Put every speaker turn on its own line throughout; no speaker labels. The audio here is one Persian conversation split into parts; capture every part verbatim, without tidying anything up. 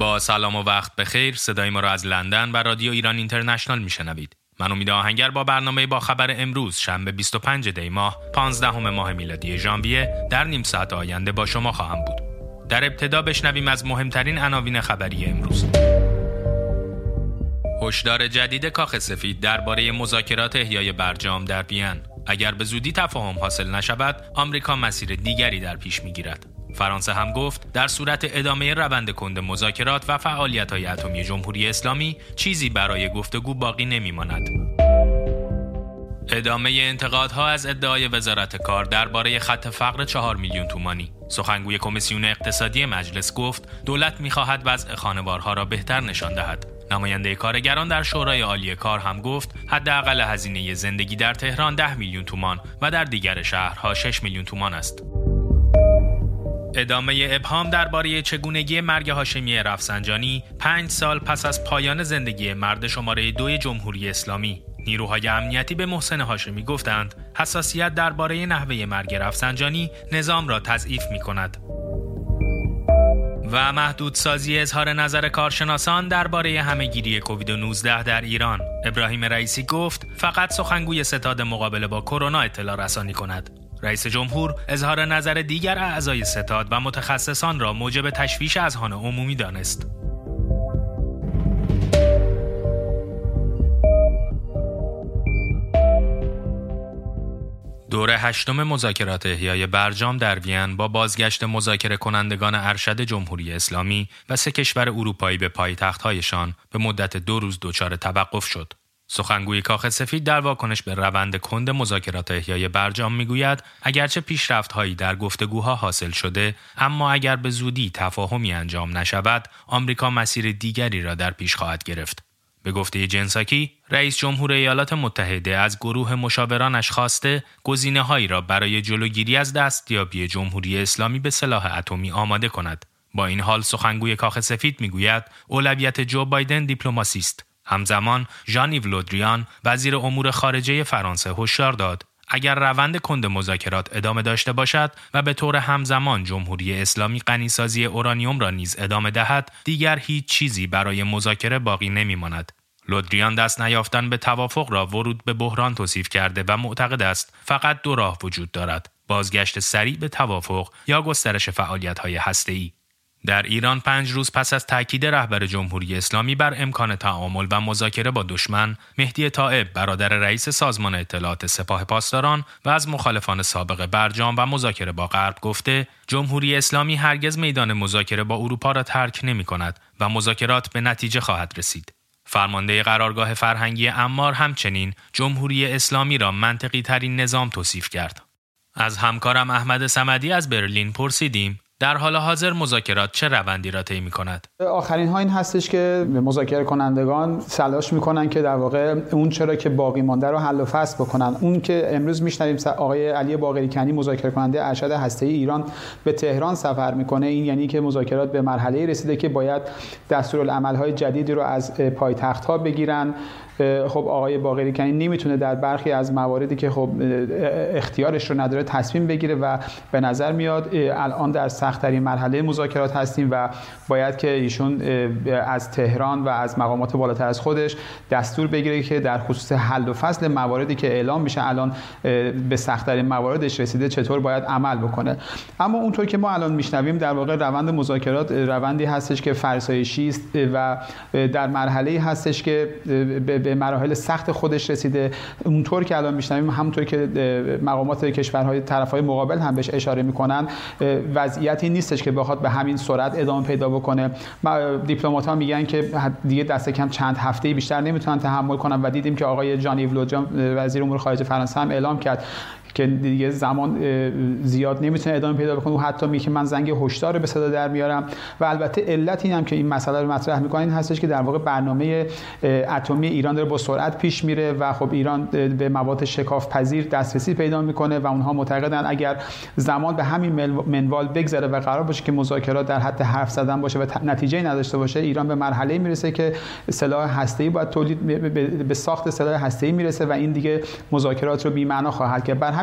با سلام و وقت بخیر، صدای ما را از لندن و رادیو ایران اینترنشنال میشنوید. من امید آهنگر با برنامه با خبر امروز شنبه بیست و پنجم دی ماه پانزدهم ماه میلادی ژانویه در نیم ساعت آینده با شما خواهم بود. در ابتدا بشنویم از مهمترین عناوین خبری امروز. هشدار جدید کاخ سفید درباره مذاکرات احیای برجام در وین. اگر به زودی تفاهم حاصل نشود، آمریکا مسیر دیگری در پیش میگیرد. فرانسه هم گفت در صورت ادامه روند کند مذاکرات و فعالیت‌های اتمی جمهوری اسلامی چیزی برای گفتگو باقی نمی‌ماند. ادامه انتقادها از ادعای وزارت کار درباره خط فقر چهار میلیون تومانی. سخنگوی کمیسیون اقتصادی مجلس گفت دولت می‌خواهد وضع خانوارها را بهتر نشان دهد. نماینده کارگران در شورای عالی کار هم گفت حداقل هزینه زندگی در تهران ده میلیون تومان و در دیگر شهرها شش میلیون تومان است. ادامه ابهام درباره چگونگی مرگ هاشمی رفسنجانی پنج سال پس از پایان زندگی مرد شماره دو جمهوری اسلامی. نیروهای امنیتی به محسن هاشمی گفتند حساسیت درباره نحوه مرگ رفسنجانی نظام را تضعیف می‌کند. و محدودسازی اظهار نظر کارشناسان درباره همه‌گیری کووید نوزده در ایران. ابراهیم رئیسی گفت فقط سخنگوی ستاد مقابله با کرونا اطلاع رسانی کند. رئیس جمهور اظهار نظر دیگر اعضای ستاد و متخصصان را موجب تشویش اذهان عمومی دانست. دوره هشتم مذاکرات احیای برجام در وین با بازگشت مذاکره کنندگان ارشد جمهوری اسلامی و سه کشور اروپایی به پایتخت‌هایشان به مدت دو روز دچار توقف شد. سخنگوی کاخ سفید در واکنش به روند کند مذاکرات احیای برجام میگوید اگرچه پیشرفت‌هایی در گفتگوها حاصل شده، اما اگر به زودی تفاهمی انجام نشود، آمریکا مسیر دیگری را در پیش خواهد گرفت. به گفته جن ساکی، رئیس جمهور ایالات متحده از گروه مشاورانش خواسته گزینه‌هایی را برای جلوگیری از دستیابی جمهوری اسلامی به سلاح اتمی آماده کند. با این حال سخنگوی کاخ سفید میگوید اولویت جو بایدن دیپلماسی است. همزمان ژان-ایو لودریان وزیر امور خارجه فرانسه هشدار داد اگر روند کند مذاکرات ادامه داشته باشد و به طور همزمان جمهوری اسلامی غنیسازی اورانیوم را نیز ادامه دهد، دیگر هیچ چیزی برای مذاکره باقی نمی‌ماند. لودریان دست نیافتن به توافق را ورود به بحران توصیف کرده و معتقد است فقط دو راه وجود دارد: بازگشت سریع به توافق یا گسترش فعالیت‌های هسته‌ای. در ایران پنج روز پس از تاکید رهبر جمهوری اسلامی بر امکان تعامل و مذاکره با دشمن، مهدی طائب برادر رئیس سازمان اطلاعات سپاه پاسداران و از مخالفان سابق برجام و مذاکره با غرب گفته جمهوری اسلامی هرگز میدان مذاکره با اروپا را ترک نمی‌کند و مذاکرات به نتیجه خواهد رسید. فرمانده قرارگاه فرهنگی عمار همچنین جمهوری اسلامی را منطقی ترین نظام توصیف کرد. از همکارم احمد صمدی از برلین پرسیدیم در حال حاضر مذاکرات چه روندی را طی می‌کند؟
آخرین ها این هستش که مذاکره کنندگان تلاش می‌کنن که در واقع اون چرا که باقی مانده رو حل و فصل بکنن. اون که امروز میشنویم آقای علی باقری-کنی مذاکره کننده ارشد هسته‌ای ایران به تهران سفر می‌کنه، این یعنی که مذاکرات به مرحله رسیده که باید دستورالعمل‌های جدیدی رو از پایتخت‌ها بگیرن. خب آقای باقری-کنی نمیتونه در برخی از مواردی که خب اختیارش رو نداره تصمیم بگیره و به نظر میاد الان در سخت‌ترین مرحله مذاکرات هستیم و باید که ایشون از تهران و از مقامات بالاتر از خودش دستور بگیره که در خصوص حل و فصل مواردی که اعلام میشه الان به سخت‌ترین مواردش رسیده چطور باید عمل بکنه. اما اونطور که ما الان میشنویم در واقع روند مذاکرات روندی هستش که فرسایشی است و در مرحله‌ای هستش که به مراحل سخت خودش رسیده. اونطور که الان میشنویم همونطور که مقامات کشورهای طرفهای مقابل هم بهش اشاره میکنن وضعیتی نیستش که بخواد به همین سرعت ادامه پیدا بکنه. دیپلمات‌ها میگن که دیگه دست کم چند هفته‌ای بیشتر نمیتونن تحمل کنن و دیدیم که آقای ژان-ایو لودریان وزیر امور خارجه فرانسه هم اعلام کرد که دیگه زمان زیاد نمیتونه ادامه پیدا بکنه و حتی میگه من زنگ هشدار به صدا در میارم. و البته علت این هم که این مسئله رو مطرح میکنه این هستش که در واقع برنامه اتمی ایران داره با سرعت پیش میره و خب ایران به مواد شکاف پذیر دسترسی پیدا میکنه و اونها معتقدن اگر زمان به همین منوال بگذره و قرار باشه که مذاکرات در حد حرف زدن باشه و نتیجه نداشته باشه، ایران به مرحله میرسه که سلاح هسته‌ای باید تولید به ساخت سلاح هسته‌ای میرسه و این دیگه مذاکرات رو بی معنا خواهد کرد. بر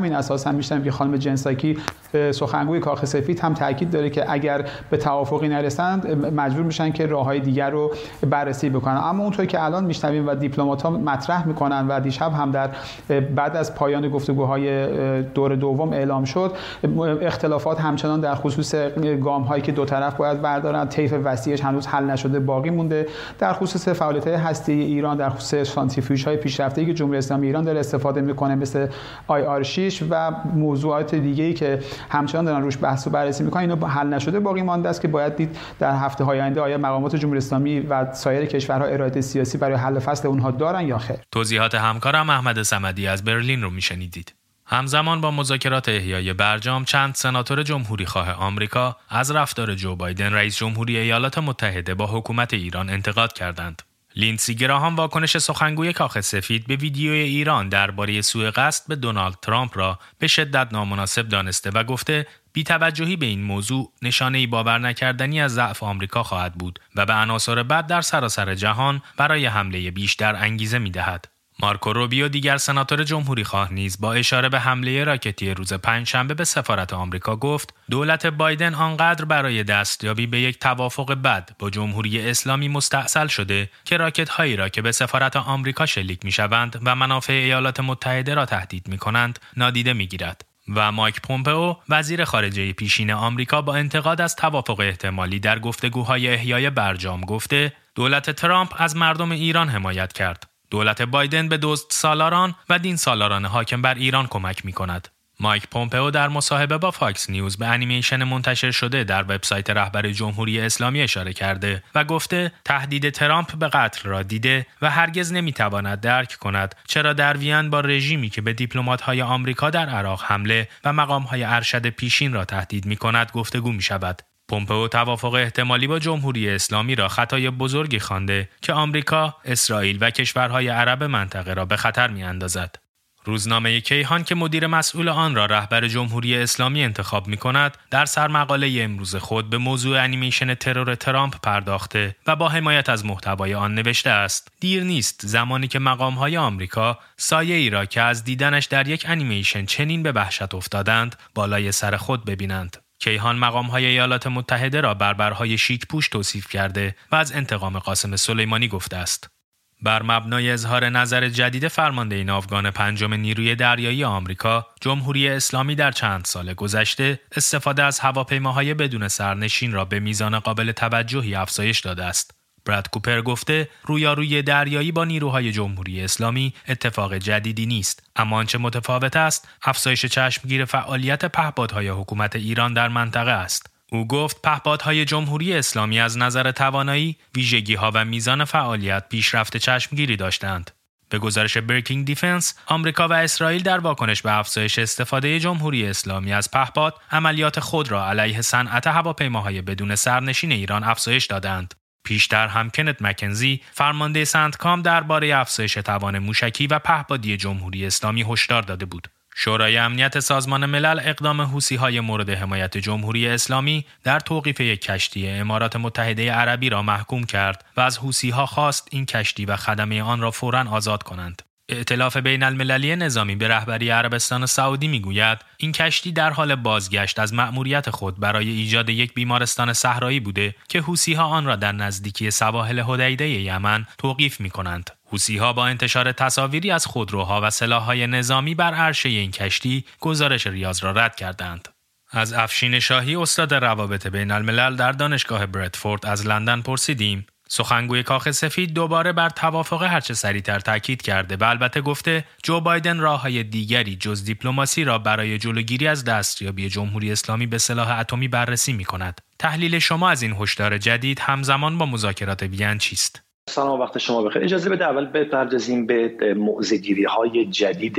همین اساس هم میشنم که خانم جنساکی سخنگوی کاخ سفید هم تاکید داره که اگر به توافقی نرسند مجبور میشن که راههای دیگر رو بررسی بکنن. اما اونطور که الان میشنویم و دیپلمات‌ها مطرح میکنن و دیشب هم در بعد از پایان گفتگوهای دور دوم اعلام شد، اختلافات همچنان در خصوص گام‌هایی که دو طرف باید بردارن، طیف وسیعش هنوز حل نشده باقی مونده. در خصوص فعالیت‌های هسته‌ای ایران، در خصوص سانتریفیوژهای پیشرفته‌ای که جمهوری اسلامی ایران داره استفاده میکنه مثل آی آر شش و موضوعات دیگه‌ای که همچنان دارن روش بحث و بررسی میکنن، اینا حل نشده باقی مانده است که باید دید در هفته‌های آینده آیا مقامات جمهوری اسلامی و سایر کشورها اراده سیاسی برای حل فصل اونها دارن یا خیر.
توضیحات همکارم احمد صمدی از برلین رو میشنیدید. همزمان با مذاکرات احیای برجام، چند سناتور جمهوری خواه آمریکا از رفتار جو بایدن رئیس جمهوری ایالات متحده با حکومت ایران انتقاد کردند. لیندسی گراهام واکنش سخنگوی کاخ سفید به ویدیوی ایران درباره سوء قصد به دونالد ترامپ را به شدت نامناسب دانسته و گفته بی‌توجهی به این موضوع نشانه‌ای باور نکردنی از ضعف آمریکا خواهد بود و به عناصر بد در سراسر جهان برای حمله بیشتر انگیزه می‌دهد. مارکو روبیو دیگر سناتور جمهوری خواه نیز با اشاره به حمله راکتی روز پنجشنبه به سفارت آمریکا گفت دولت بایدن آنقدر برای دستیابی به یک توافق بد با جمهوری اسلامی مستعسل شده که راکت‌هایی را که به سفارت آمریکا شلیک می‌شوند و منافع ایالات متحده را تهدید می‌کنند نادیده می‌گیرد. و مایک پومپئو وزیر خارجه پیشین آمریکا با انتقاد از توافق احتمالی در گفتگوهای احیای برجام گفته دولت ترامپ از مردم ایران حمایت کرد. دولت بایدن به دزد سالاران و دین سالاران حاکم بر ایران کمک می کند. مایک پومپئو در مصاحبه با فاکس نیوز به انیمیشن منتشر شده در وبسایت رهبر جمهوری اسلامی اشاره کرده و گفته تهدید ترامپ به قتل را دیده و هرگز نمیتواند درک کند چرا در وین با رژیمی که به دیپلمات‌های آمریکا در عراق حمله و مقام‌های ارشد پیشین را تهدید می‌کند گفتگو می‌شود. پومپئو توافق احتمالی با جمهوری اسلامی را خطای بزرگی خوانده که آمریکا، اسرائیل و کشورهای عرب منطقه را به خطر می‌اندازد. روزنامه کیهان که مدیر مسئول آن را رهبر جمهوری اسلامی انتخاب می‌کند، در سرمقاله امروز خود به موضوع انیمیشن ترور ترامپ پرداخته و با حمایت از محتوای آن نوشته است: دیر نیست زمانی که مقام‌های آمریکا سایه‌ای را که از دیدنش در یک انیمیشن چنین به وحشت افتادند، بالای سر خود ببینند. کیهان مقام‌های ایالات متحده را بربرهای شیک پوش توصیف کرده و از انتقام قاسم سلیمانی گفته است. بر مبنای اظهار نظر جدید فرمانده ناوگان پنجم نیروی دریایی آمریکا، جمهوری اسلامی در چند سال گذشته استفاده از هواپیماهای بدون سرنشین را به میزان قابل توجهی افزایش داده است. براد کوپر گفته رویارویی دریایی با نیروهای جمهوری اسلامی اتفاق جدیدی نیست، اما آنچه متفاوت است افزایش چشمگیر فعالیت پهپادهای حکومت ایران در منطقه است. او گفت پهپادهای جمهوری اسلامی از نظر توانایی، ویژگی‌ها و میزان فعالیت پیشرفت چشمگیری داشتند. به گزارش برکینگ دیفنس، آمریکا و اسرائیل در واکنش به افزایش استفاده جمهوری اسلامی از پهپاد، عملیات خود را علیه صنعت هواپیماهای بدون سرنشین ایران افزایش دادند. پیشتر هم کنت مکنزی، فرمانده سنتکام، درباره افزایش توان موشکی و پهپادی جمهوری اسلامی هشدار داده بود. شورای امنیت سازمان ملل اقدام حوثی‌های مورد حمایت جمهوری اسلامی در توقیف یک کشتی امارات متحده عربی را محکوم کرد و از حوثی‌ها خواست این کشتی و خدمه آن را فوراً آزاد کنند. ائتلاف بین المللی نظامی به رهبری عربستان سعودی میگوید این کشتی در حال بازگشت از مأموریت خود برای ایجاد یک بیمارستان صحرایی بوده که حوثی‌ها آن را در نزدیکی سواحل حدیده یمن توقیف می‌کنند. حوثی‌ها با انتشار تصاویری از خودروها و سلاح‌های نظامی بر عرشه این کشتی گزارش ریاض را رد کردند. از افشین شاهی، استاد روابط بین الملل در دانشگاه برتفورد از لندن پرسیدیم. سخنگوی کاخ سفید دوباره بر توافق هرچه سریعتر تاکید کرده و البته گفته جو بایدن راه‌های دیگری جز دیپلماسی را برای جلوگیری از دستیابی جمهوری اسلامی به سلاح اتمی بررسی می‌کند. تحلیل شما از این هشدار جدید همزمان با مذاکرات وین چیست؟
سلام، وقت شما بخیر. اجازه بده اول بپردازیم به موضع‌گیری‌های جدید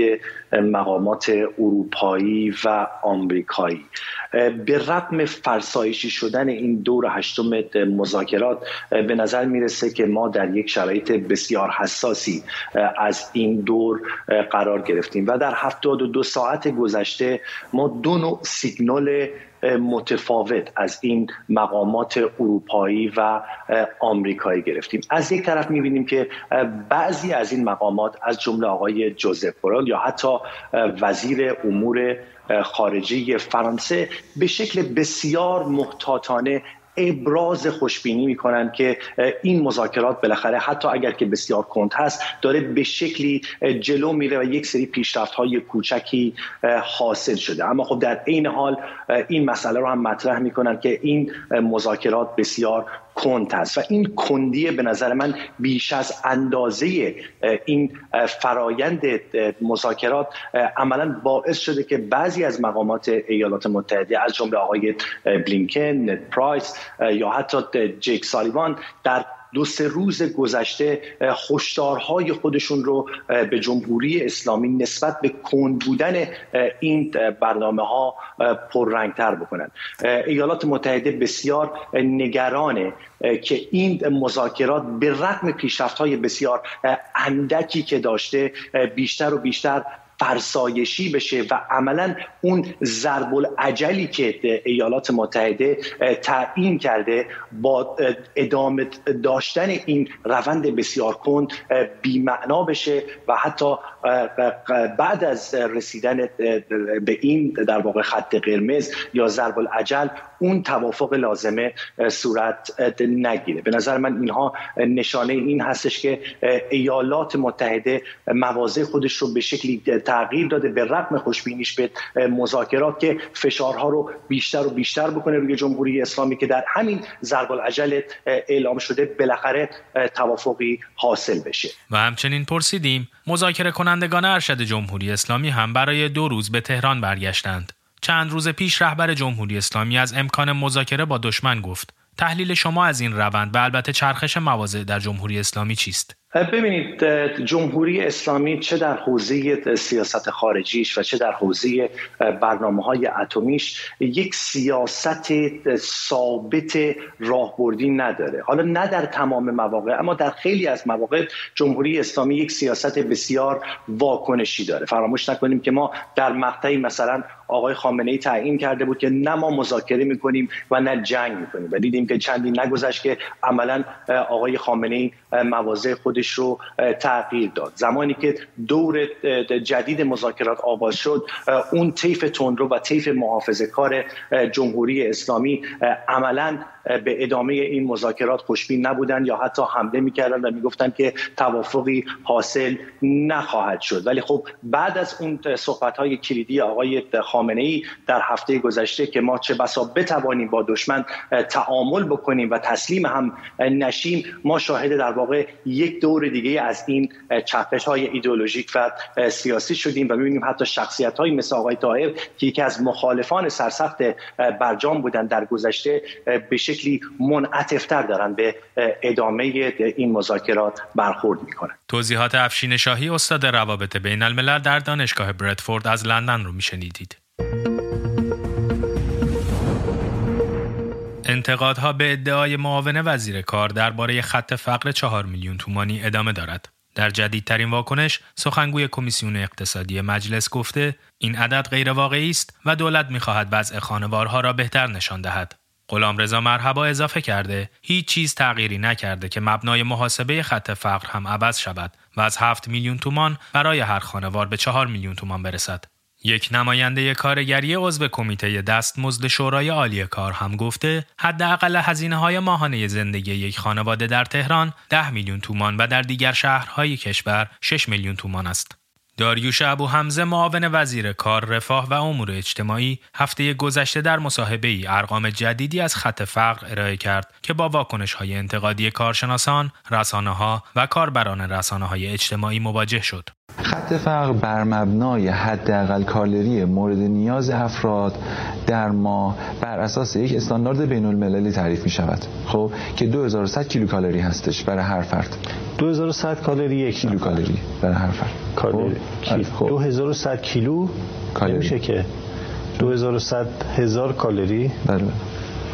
مقامات اروپایی و آمریکایی. به رغم فرسایشی شدن این دور هشتم مذاکرات به نظر میرسه که ما در یک شرایط بسیار حساسی از این دور قرار گرفتیم و در هفتاد و دو ساعت گذشته ما دو نوع سیگنال متفاوت از این مقامات اروپایی و آمریکایی گرفتیم. از یک طرف می‌بینیم که بعضی از این مقامات از جمله آقای جوزف بورل یا حتی وزیر امور خارجه فرانسه به شکل بسیار محتاطانه ابراز خوشبینی میکنن که این مذاکرات بالاخره حتی اگر که بسیار کند هست داره به شکلی جلو میره و یک سری پیشرفت‌های کوچکی حاصل شده. اما خب در عین حال این مسئله رو هم مطرح میکنن که این مذاکرات بسیار کند هست و این کندی به نظر من بیش از اندازه این فرایند مذاکرات عملاً باعث شده که بعضی از مقامات ایالات متحده از جمله آقای بلینکن، ند پرایس یا حتی جیک سالیوان در دو سه روز گذشته هشدارهای خودشون رو به جمهوری اسلامی نسبت به کند بودن این برنامه ها پررنگتر بکنن. ایالات متحده بسیار نگرانه که این مذاکرات به رغم پیشرفت‌های بسیار اندکی که داشته بیشتر و بیشتر فرسایشی بشه و عملاً اون ضرب العجلی که ایالات متحده تعیین کرده با ادامه داشتن این روند بسیار کند بی‌معنا بشه و حتی بعد از رسیدن به این در واقع خط قرمز یا ضرب العجل اون توافق لازمه صورت نگیره. به نظر من اینها نشانه این هستش که ایالات متحده مواضع خودش رو به شکلی تغییر داده به رغم خوشبینیش به مذاکرات که فشارها رو بیشتر و بیشتر بکنه روی جمهوری اسلامی که در همین ضرب العجل اعلام شده بالاخره توافقی حاصل بشه.
و همچنین پرسیدیم مذاکره کنندگان ارشد جمهوری اسلامی هم برای دو روز به تهران برگشتند. چند روز پیش رهبر جمهوری اسلامی از امکان مذاکره با دشمن گفت. تحلیل شما از این روند و البته چرخش مواضع در جمهوری اسلامی چیست؟
ببینید جمهوری اسلامی چه در حوزه سیاست خارجیش و چه در حوزه برنامه‌های اتمیش یک سیاست ثابت راهبردی نداره. حالا نه در تمام مواقع اما در خیلی از مواقع جمهوری اسلامی یک سیاست بسیار واکنشی داره. فراموش نکنیم که ما در مقطعی مثلا آقای خامنه‌ای تعیین کرده بود که نه ما مذاکره می‌کنیم و نه جنگ می‌کنیم و دیدیم که چندی نگذشت که عملاً آقای خامنه‌ای مواضع خودش رو تغییر داد. زمانی که دور جدید مذاکرات آغاز شد اون طیف تندرو و طیف محافظه‌کار جمهوری اسلامی عملاً به ادامه این مذاکرات خوشبین نبودن یا حتی حمله می‌کردن و می‌گفتن که توافقی حاصل نخواهد شد. ولی خب بعد از اون صحبت‌های کلیدی آقای خامنه‌ای در هفته گذشته که ما چه بسا بتوانیم با دشمن تعامل بکنیم و تسلیم هم نشیم، ما شاهد در واقع یک دور دیگه از این چرخش‌های ایدئولوژیک و سیاسی شدیم و می‌بینیم حتی شخصیت‌هایی مثل آقای طاهر که یکی از مخالفان سرسخت برجام بودن در گذشته به شکلی منعطف‌تر دارن به ادامه این مذاکرات برخورد می‌کنن.
توضیحات افشین شاهی استاد روابط بین الملل در دانشگاه برادفورد از لندن رو میشنیدید. انتقادها به ادعای معاون وزیر کار درباره خط فقر چهار میلیون تومانی ادامه دارد. در جدیدترین واکنش سخنگوی کمیسیون اقتصادی مجلس گفته این عدد غیر واقعی است و دولت می‌خواهد وضع خانوارها را بهتر نشان دهد. غلامرضا مرحبا اضافه کرده هیچ چیز تغییری نکرده که مبنای محاسبه خط فقر هم عوض شود و از هفت میلیون تومان برای هر خانوار به چهار میلیون تومان برسد. یک نماینده کارگری عضو کمیته دستمزد شورای عالی کار هم گفته حداقل هزینه‌های ماهانه زندگی یک خانواده در تهران ده میلیون تومان و در دیگر شهرهای کشور شش میلیون تومان است. داریوش ابوحمزه معاون وزیر کار، رفاه و امور اجتماعی هفته گذشته در مصاحبه‌ای ارقام جدیدی از خط فقر ارائه کرد که با واکنش‌های انتقادی کارشناسان، رسانه‌ها و کاربران رسانه‌های اجتماعی مواجه شد.
خط فقر بر مبنای حداقل کالری مورد نیاز افراد در ماه بر اساس یک استاندارد بین المللی تعریف می شود، خب که دو هزار و صد کیلوکالری هستش برای هر فرد.
دو هزار و صد کالری یک
کیلوکالری برای هر فرد.
کالری خب. دو هزار و صد کیلو کالری میشه که دو هزار و صد هزار کالری.
بله.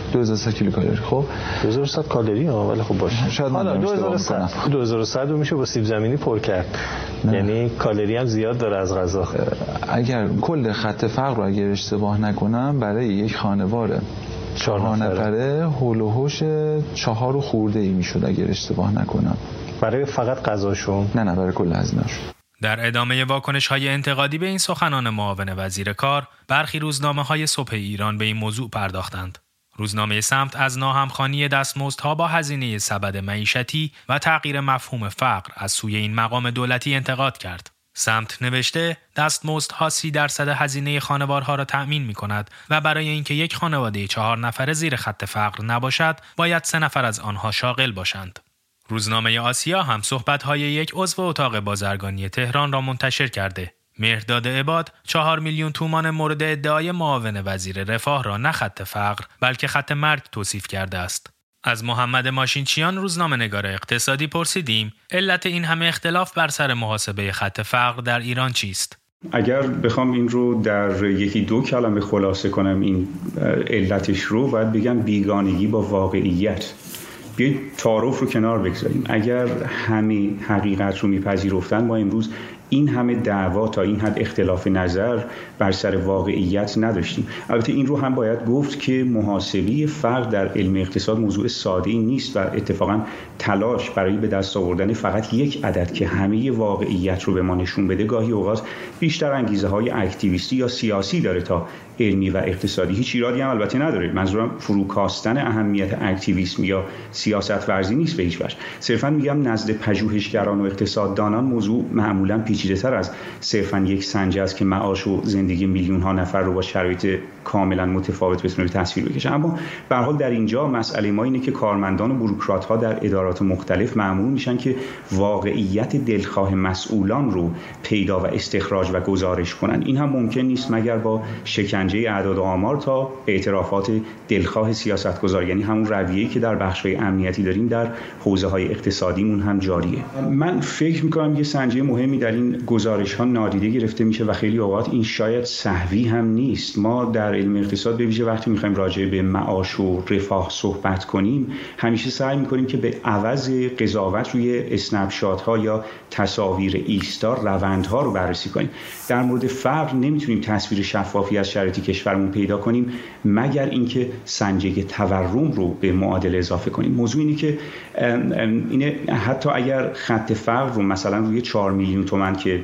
دو هزار و صد کیلوکالری. خب
دو هزار و صد کالری ها، ولی خب باشه.
شاید
حالا دو هزار و صد دو هزار و صد رو میشه با سیب زمینی پر کرد. نه. یعنی کالری هم زیاد داره از غذا.
اگر کل خط فقر رو اگر اشتباه نکنم برای یک خانوار چهار نفره هول و هوش چهار و خورده ای میشد اگر اشتباه نکنم.
برای فقط غذاشون؟
نه نه برای کل هزینه‌اش.
در ادامه واکنش‌های انتقادی به این سخنان معاون وزیر کار، برخی روزنامه‌های صبح ایران به این موضوع پرداختند. روزنامه سمت از ناهمخوانی دستمزدها با هزینه سبد معیشتی و تغییر مفهوم فقر از سوی این مقام دولتی انتقاد کرد. سمت نوشته دستمزدها سی درصد هزینه خانوارها را تأمین می‌کند و برای اینکه یک خانواده چهار نفره زیر خط فقر نباشد، باید سه نفر از آنها شاغل باشند. روزنامه آسیا هم صحبت‌های یک عضو اتاق بازرگانی تهران را منتشر کرده. مهرداد عباد چهار میلیون تومان مورد ادعای معاون وزیر رفاه را نه خط فقر بلکه خط مرگ توصیف کرده است. از محمد ماشینچیان روزنامه‌نگار اقتصادی پرسیدیم علت این همه اختلاف بر سر محاسبه خط فقر در ایران چیست؟
اگر بخوام این رو در یکی دو کلمه خلاصه کنم این علتش رو، باید بگم بیگانگی با واقعیت. بیایید تعارف رو کنار بگذاریم. اگر همه حقیقت رو میپذیرفتن ما امروز این همه دعوا تا این حد اختلاف نظر بر سر واقعیت نداشتیم. البته این رو هم باید گفت که محاسبه فقر در علم اقتصاد موضوع ساده‌ای نیست و اتفاقا تلاش برای به دست آوردن فقط یک عدد که همه واقعیت رو به ما نشون بده گاهی اوقات بیشتر انگیزه های اکتیویستی یا سیاسی داره تا علمی و اقتصادی. هیچ ایرادی هم البته نداره. منظورم فروکاستن اهمیت اکتیویسم یا سیاست ورزی نیست به هیچ وجه. صرفا میگم نزد پژوهشگران و اقتصاددانان موضوع معمولا پیچیده‌تر از صرفا یک سنجه است که معاش و زندگی میلیون ها نفر رو با شرایط کاملا متفاوت بتونه به تصویر بکشه. اما به هر حال در اینجا مسئله ما اینه که کارمندان و بوروکرات‌ها در ادارات مختلف مأمور میشن که واقعیت دلخواه مسئولان رو پیدا و استخراج و گزارش کنن. این هم ممکن نیست مگر با شکنجه اعداد و آمار تا اعترافات دلخواه سیاستگزار، یعنی همون رویه‌ای که در بخش‌های امنیتی داریم در حوزه‌های اقتصادیمون هم جاریه. من فکر می‌کنم یه سنجه مهمی در این گزارش‌ها نادیده گرفته میشه و خیلی اوقات این شاید سهوی هم نیست. ما در علم اقتصاد به ویژه وقتی می‌خوایم راجع به معاش و رفاه صحبت کنیم همیشه سعی می‌کنیم که به عوض قضاوت روی اسنپ شات‌ها یا تصاویر ایستار روندها رو بررسی کنیم. در مورد فقر نمی‌تونیم تصویر شفافی از شرایط کشورمون پیدا کنیم مگر اینکه سنجه تورم رو به معادله اضافه کنیم. موضوع اینه که اینه حتی اگر خط فقر رو مثلا روی چهار میلیون تومان که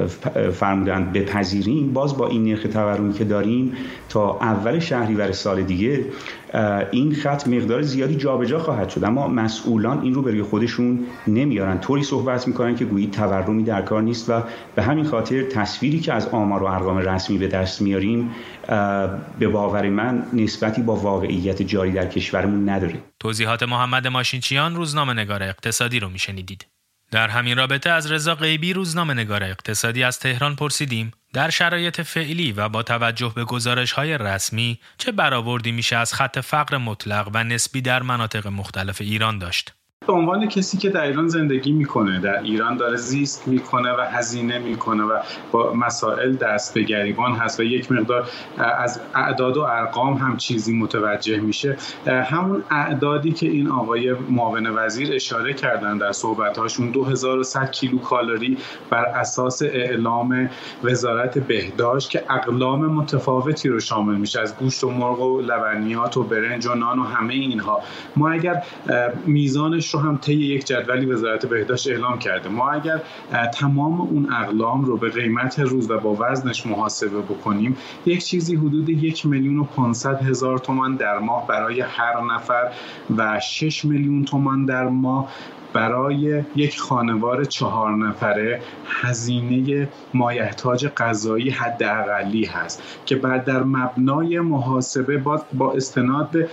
فرمودند بپذیریم، باز با این نرخ تورمی که داریم تا اول شهریور سال دیگه این خط مقدار زیادی جابجا خواهد شد. اما مسئولان این رو به روی خودشون نمیارن، طوری صحبت میکنن که گویی تورمی در کار نیست و به همین خاطر تصویری که از آمار و ارقام رسمی به دست میاریم به باور من نسبتی با واقعیت جاری در کشورمون نداره.
توضیحات محمد ماشینچیان روزنامه‌نگار اقتصادی رو میشنیدید. در همین رابطه از رضا غیبی روزنامه‌نگار اقتصادی از تهران پرسیدیم در شرایط فعلی و با توجه به گزارش‌های رسمی چه برآوردی میشه از خط فقر مطلق و نسبی در مناطق مختلف ایران داشت؟
به عنوان کسی که در ایران زندگی میکنه، در ایران داره زیست میکنه و هزینه میکنه و با مسائل دست به گریبان هست و یک مقدار از اعداد و ارقام هم چیزی متوجه میشه، همون اعدادی که این آقای معاون وزیر اشاره کردن در صحبت‌هاشون دو هزار و صد کیلو کالری بر اساس اعلام وزارت بهداشت که اقلام متفاوتی رو شامل میشه، از گوشت و مرغ و لبنیات و برنج و نان و همه اینها. ما اگر میزانش رو هم طی یک جدولی وزارت بهداشت اعلام کرده، ما اگر تمام اون اقلام رو به قیمت روز و با وزنش محاسبه بکنیم، یک چیزی حدود یک میلیون و پانصد هزار تومان در ماه برای هر نفر و شش میلیون تومان در ماه برای یک خانوار چهار نفره هزینه مایحتاج غذایی حداقلی هست که بعد در مبنای محاسبه با, با استناد به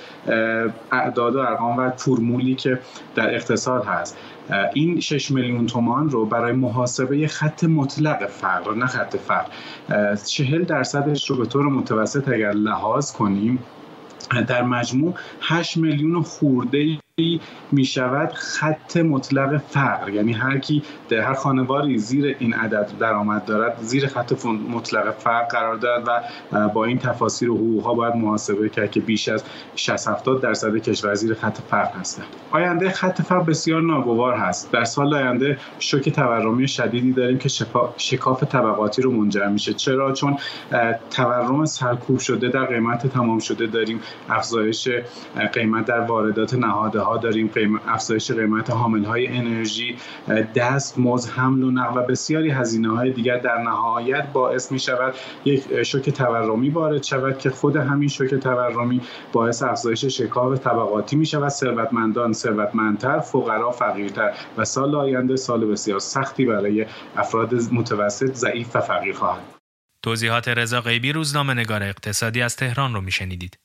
اعداد و ارقام و فرمولی که در اقتصاد هست این شش میلیون تومان رو برای محاسبه خط مطلق فقر نه خط فقر چهل درصدش رو به طور متوسط اگر لحاظ کنیم در مجموع هشت میلیون خورده می شود خط مطلق فقر، یعنی هر کی در هر خانواری زیر این عدد درآمد دارد زیر خط مطلق فقر قرار دارد و با این تفاسیر و حقوق‌ها باید محاسبه کرد که بیش از شصت هفتاد درصد کشور زیر خط فقر هستند. آینده خط فقر بسیار ناگوار هست. در سال آینده شوک تورمی شدیدی داریم که شکاف طبقاتی رو منجر میشه. چرا؟ چون تورم سرکوب شده در قیمت تمام شده داریم، افزایش قیمت در واردات نهادها داریم، قیمت افزایش قیمت حاملهای انرژی، دستمزد، حمل و نقل و بسیاری هزینه‌های دیگر در نهایت باعث می‌شود یک شوک تورمی وارد شود که خود همین شوک تورمی باعث افزایش شکاف طبقاتی می‌شود، ثروتمندان ثروتمندتر، فقرا فقیرتر و سال آینده سال بسیار سختی برای افراد متوسط، ضعیف و فقیر خواهد.
توضیحات رضا غیبی، روزنامه‌نگار اقتصادی از تهران رو میشنیدید.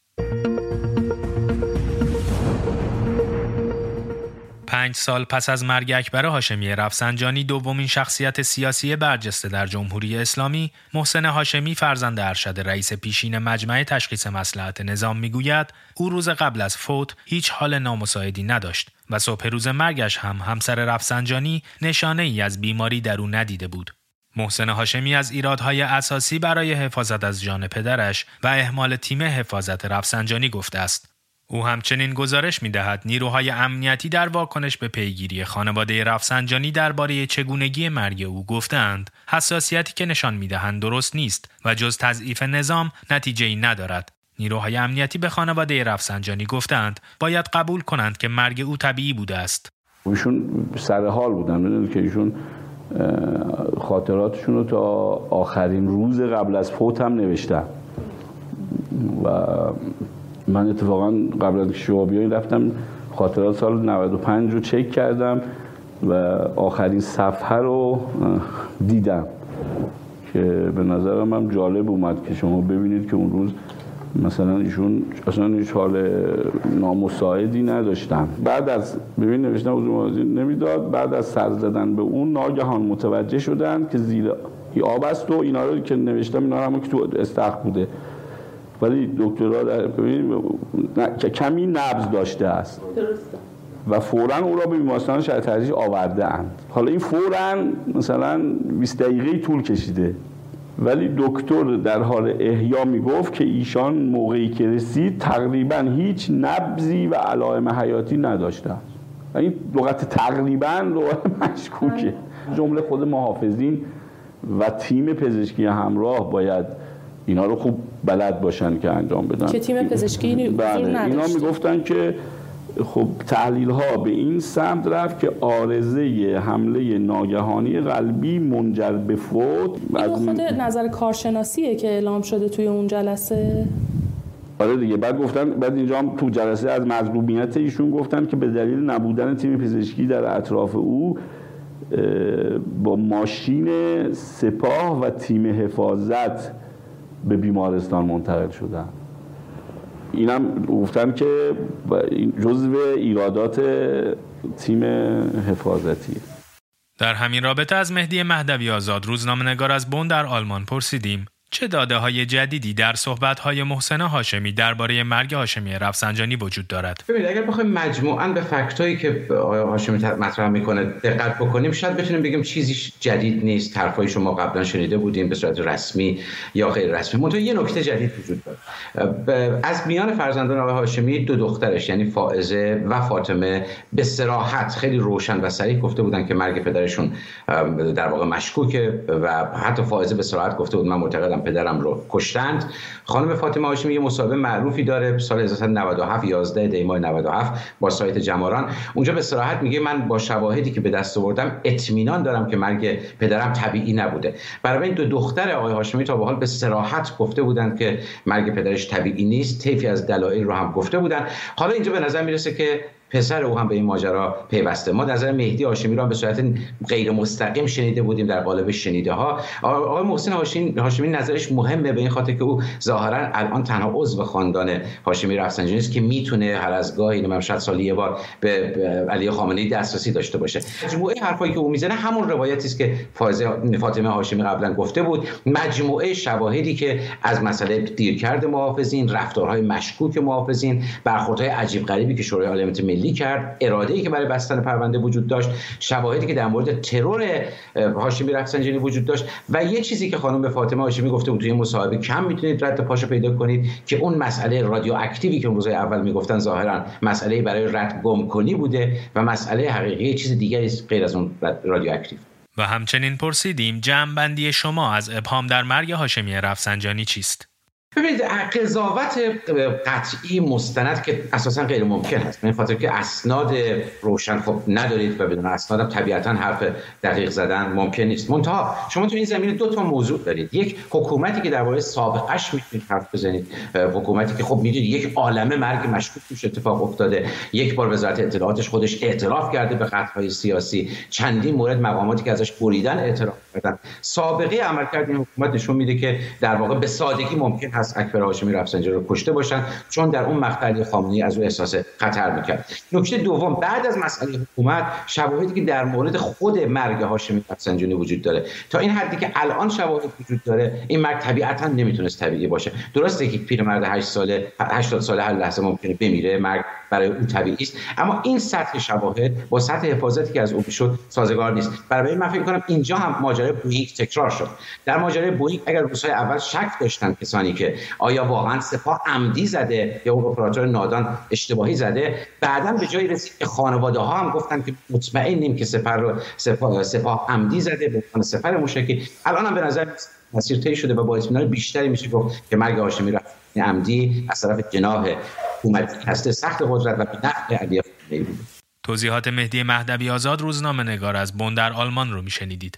پنج سال پس از مرگ اکبر هاشمی رفسنجانی، دومین شخصیت سیاسی برجسته در جمهوری اسلامی، محسن هاشمی فرزند ارشد رئیس پیشین مجمع تشخیص مصلحت نظام میگوید او روز قبل از فوت هیچ حال نامساعدی نداشت و صبح روز مرگش هم همسر رفسنجانی نشانه ای از بیماری در او ندیده بود. محسن هاشمی از ایرادهای اساسی برای حفاظت از جان پدرش و اهمال تیم حفاظت رفسنجانی گفته است. او همچنین گزارش می‌دهد نیروهای امنیتی در واکنش به پیگیری خانواده رفسنجانی درباره چگونگی مرگ او گفتند حساسیتی که نشان می‌دهند درست نیست و جز تضعیف نظام نتیجه‌ای ندارد. نیروهای امنیتی به خانواده رفسنجانی گفتند باید قبول کنند که مرگ او طبیعی بوده است.
ایشون سر حال بودن، می‌دونید که ایشون خاطراتشون رو تا آخرین روز قبل از فوت هم نوشتن و من اتفاقا قبل از شما بیاین رفتم خاطرات سال نود و پنج رو چک کردم و آخرین صفحه رو دیدم که به نظرم هم جالب اومد که شما ببینید که اون روز مثلا ایشون اصلا هیچ حال نامساعدی نداشتن. بعد از ببین نوشتن حضور نمیداد، بعد از سر زدن به اون ناگهان متوجه شدن که زیر آب است و اینا رو که نوشتم اینا هم که تو استخر بوده، ولی دکترها در کمی نبض داشته است. درسته. و فوراً او را به بیمارستان شهر ترجیح آورده اند. حالا این فوراً مثلا بیست دقیقه طول کشیده، ولی دکتر در حال احیا میگفت که ایشان موقعی که رسید تقریباً هیچ نبضی و علائم حیاتی نداشتند. این لغت تقریباً لغت مشکوکه. جمله خود محافظین و تیم پزشکی همراه باید اینا رو خوب بلد باشن که انجام بدن.
که تیم پزشکی
بله. اینا میگفتن که خب تحلیل ها به این سمت رفت که عارضه حمله ناگهانی قلبی منجر به فوت.
این خود نظر کارشناسیه که اعلام شده توی اون جلسه.
آره دیگه. بعد گفتن بعد اینجا هم تو جلسه از مظلومیت ایشون گفتن که به دلیل نبودن تیم پزشکی در اطراف او با ماشین سپاه و تیم حفاظت به بیمارستان منتقل شدن. اینم گفتن که جزو ایرادات تیم حفاظتی.
در همین رابطه از مهدی مهدوی آزاد، روزنامه‌نگار از بن در آلمان پرسیدیم چه داده‌های جدیدی در صحبت‌های محسن هاشمی درباره مرگ هاشمی رفسنجانی وجود دارد؟
ببینید اگر بخوایم مجموعاً به فکتایی که آقای هاشمی مطرح می‌کنه دقت بکنیم، شاید بتونیم بگیم چیزی جدید نیست. حرفای شما قبلا شنیده بودیم به صورت رسمی یا غیر رسمی. منتها یه نکته جدید وجود داره. از میان فرزندان آقای هاشمی دو دخترش یعنی فائزه و فاطمه به صراحت خیلی روشن و صریح گفته بودن که مرگ پدرشون در واقع مشکوکه و حتی فائزه به صراحت گفته بود من معتقدم پدرم رو کشتند. خانم فاطمه هاشمی یه مصاحبه معروفی داره سال هزار و سیصد و نود و هفت یازده دی ماه نود و هفت با سایت جماران. اونجا به صراحت میگه من با شواهدی که به دست آوردم اطمینان دارم که مرگ پدرم طبیعی نبوده. برای این دو دختر آقای هاشمی تا به حال به صراحت گفته بودند که مرگ پدرش طبیعی نیست. طیفی از دلایل رو هم گفته بودن. حالا اینجا به نظر میرسه که پسر او هم به این ماجرا پیوسته. ما نظر مهدی هاشمی را به صورت غیر مستقیم شنیده بودیم در قالب شنیده ها. آقای محسن هاشمی نظرش مهمه به این خاطر که او ظاهرا الان تنها عضو خاندان هاشمی رفسنجانی است که میتونه هر از گاهی نمیدونم شاید سالی یه بار به علی خامنه‌ای دسترسی داشته باشه. مجموعه حرفایی که او میزنه همون روایتی است که فاطمه هاشمی قبلا گفته بود، مجموعه شواهدی که از مسئله دیرکرد محافظین، رفتارهای مشکوک محافظین، برخوردهای عجیب غریبی که شورای عالمیت ملی ملی کرد، اراده‌ای که برای بستن پرونده وجود داشت، شواهدی که در مورد ترور هاشمی رفسنجانی وجود داشت و یه چیزی که خانم فاطمه هاشمی گفته بود توی مصاحبه کم میتونید رد پاشو پیدا کنید که اون مسئله رادیواکتیوی که اون روزهای اول میگفتن ظاهرا مسئله برای رد گم کنی بوده و مسئله حقیقی چیز دیگری غیر از اون رادیواکتیو.
و همچنین پرسیدیم جمع‌بندی شما از ابهام در مرگ هاشمی رفسنجانی چیست؟
ببینید قضاوت قطعی مستند که اساسا غیر ممکن است، به این خاطر که اسناد روشن خب ندارید و بدون اسناد هم طبیعتا حرف دقیق زدن ممکن نیست. منتها شما تو این زمینه دو تا موضوع دارید، یک حکومتی که درباره سابقه‌اش میتونید حرف بزنید، حکومتی که خب میدونید یک عالمه مرگ مشکوک توش اتفاق افتاده، یک بار وزارت اطلاعاتش خودش اعتراف کرده به قطع‌های سیاسی، چندین مورد مقاماتی که ازش بریدن اعتراف کردن. سابقه عملکرد این حکومت نشون میده که در واقع به سادگی ممکن است اکبر هاشمی رفسنجانی رو کشته باشن، چون در اون مقطعی خامنه‌ای از او احساس خطر میکرد. نکته دوم، بعد از مسئله حکومت شواهدی که در مورد خود مرگ هاشمی رفسنجانی وجود داره، تا این حدی که الان شواهد وجود داره این مرگ طبیعتا نمیتونست طبیعی باشه. درسته که پیرمرد هشت ساله هشتاد ساله هر لحظه ممکنه بمیره، مرگ برای اون طبیعی است، اما این سطح شواهد با سطح حفاظتی که از اون شد سازگار نیست. برای من فکر می‌کنم اینجا هم ماجرای بوئینگ تکرار شد. در ماجرای بوئینگ اگر روزهای اول شک داشتن کسانی که آیا واقعا سپاه عمدی زده یا اون اپراتور نادان اشتباهی زده، بعداً به جای رسید که خانواده‌ها هم گفتن که مطمئنیم که سپاه رو سپاه, سپاه عمدی زده به عنوان سفر موشکی. الان هم به نظر مسیر طی شده و با اطمینان بیشتری میشه گفت که مرگ هاشمی رفسنجانی عمدی از طرف جناح حکومت هسته سخت قدرت و به نفع علی خامنه‌ای بود.
توضیحات مهدی مهدوی آزاد، روزنامه‌نگار از بن در آلمان رو میشنیدید.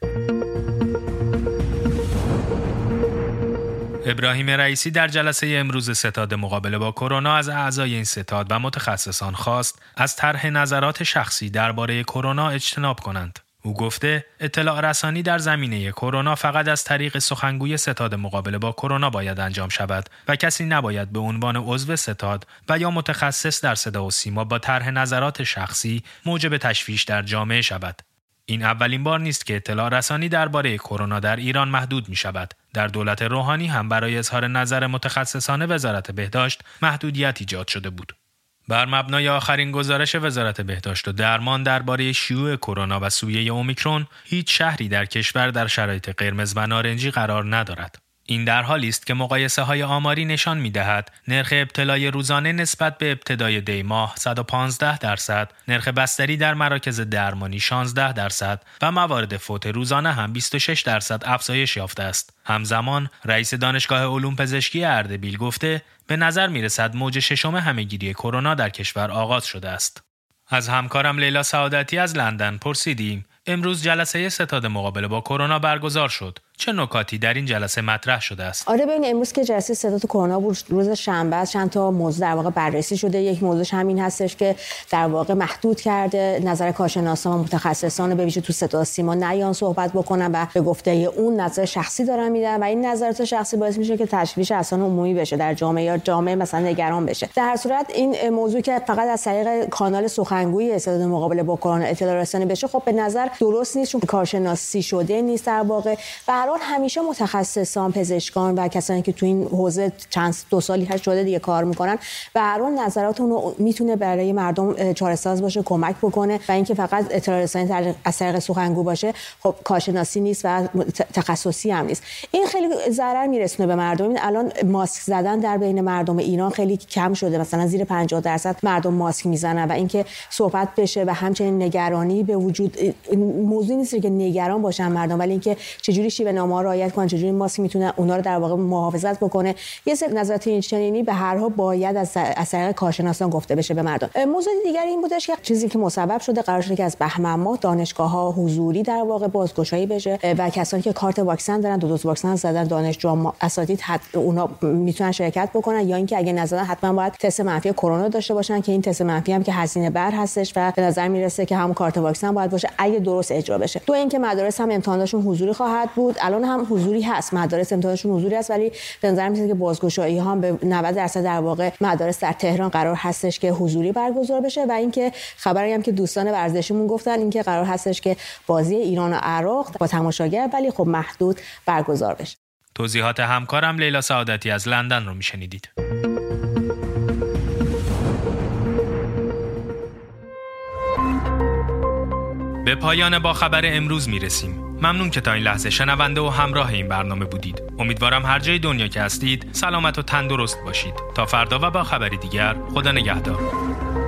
ابراهیم رئیسی در جلسه امروز ستاد مقابله با کرونا از اعضای این ستاد و متخصصان خواست از طرح نظرات شخصی درباره کرونا اجتناب کنند. او گفته اطلاع رسانی در زمینه کرونا فقط از طریق سخنگوی ستاد مقابله با کرونا باید انجام شود و کسی نباید به عنوان عضو ستاد و یا متخصص در صدا و سیما با طرح نظرات شخصی موجب تشویش در جامعه شود. این اولین بار نیست که اطلاع رسانی درباره کرونا در ایران محدود می شود. در دولت روحانی هم برای اظهار نظر متخصصان وزارت بهداشت محدودیت ایجاد شده بود. بر مبنای آخرین گزارش وزارت بهداشت و درمان درباره شیوع کرونا و سویه اومیکرون، هیچ شهری در کشور در شرایط قرمز و نارنجی قرار ندارد. این در حالی است که مقایسه های آماری نشان می دهد نرخ ابتلای روزانه نسبت به ابتدای دی ماه صد و پانزده درصد، نرخ بستری در مراکز درمانی شانزده درصد و موارد فوت روزانه هم بیست و شش درصد افزایش یافته است. همزمان رئیس دانشگاه علوم پزشکی اردبیل گفته به نظر می رسد موج ششم همهگیری کرونا در کشور آغاز شده است. از همکارم لیلا سعادتی از لندن پرسیدیم امروز جلسه ستاد مقابله با کرونا برگزار شد. چه نکاتی در این جلسه مطرح شده است؟
آره ببین امروز که جلسه ستاد کرونا بود روز شنبه است، چند تا موضوع در واقع بررسی شده. یک موضوعش همین هستش که در واقع محدود کرده نظر کارشناسان و متخصصان به ویژه تو صدا سیما نیان صحبت بکنن و به گفته اون نظر شخصی دارن میدن و این نظرات شخصی باعث میشه که تشویش اصلا عمومی بشه در جامعه یا جامعه مثلا نگران بشه. در هر صورت این موضوع که فقط از طریق کانال سخنگوی ستاد مقابله با کرونا اطلاع رسانی بشه خب به نظر درست نیست، چون کارشناسی شده نیست در واقع. به هر حال همیشه متخصصان، پزشکان و کسانی که تو این حوزه چند دو سالی هست شده دیگه کار میکنن به هر حال نظرات اون میتونه برای مردم چاره‌ساز باشه، کمک بکنه و اینکه فقط اطلاع رسانی از طریق سخنگو باشه خب کارشناسی نیست و تخصصی هم نیست. این خیلی ضرر میرسونه به مردم. این الان ماسک زدن در بین مردم ایران خیلی کم شده، مثلا زیر پنجاه درصد مردم ماسک میزنن و اینکه صحبت بشه و همچنین نگرانی به وجود موضوع نیست که نگران باشن مردم، ولی اینکه چجوری شیوه نامه‌ها رعایت کنن، چجوری ماسک میتونه اونا رو در واقع محافظت بکنه. یه سری نظرات این چنینی به هر حال باید از از طریق کارشناسان گفته بشه به مردم. موضوع دیگری این بودش که چیزی که مسبب شده قرار شده که از بهمن ماه دانشگاه‌ها حضوری در واقع بازگشایی بشه و کسانی که کارت واکسن دارن، دو دوز واکسن زدن، دانشجو اساتید اونا میتونن شرکت بکنن، یا اینکه اگه نزدن حتما باید تست منفی کرونا داشته باشن که این تست منفی هم که هزینه بر هستش و به نظر میرسه که هم کارت واکسن باید باشه اگه درست اجرا بشه. تو اینکه مدارس هم امتحانشون حضوری خواهد بود، الان هم حضوری هست، مدارس امتحانشون حضوری است، ولی به نظر میاد که بازگشایی هم به نود درصد در واقع مدارس در تهران قرار هستش که حضوری برگزار بشه و اینکه خبری هم که دوستان ورزشیمون گفتن اینکه قرار هستش که بازی ایران و عراق با تماشاگر ولی خب محدود برگزار بشه.
توضیحات همکارم لیلا سعادتی از لندن رو میشنیدید. به پایان با خبر امروز میرسیم. ممنون که تا این لحظه شنونده و همراه این برنامه بودید. امیدوارم هر جای دنیا که هستید سلامت و تندرست باشید. تا فردا و با خبری دیگر، خدا نگهدار.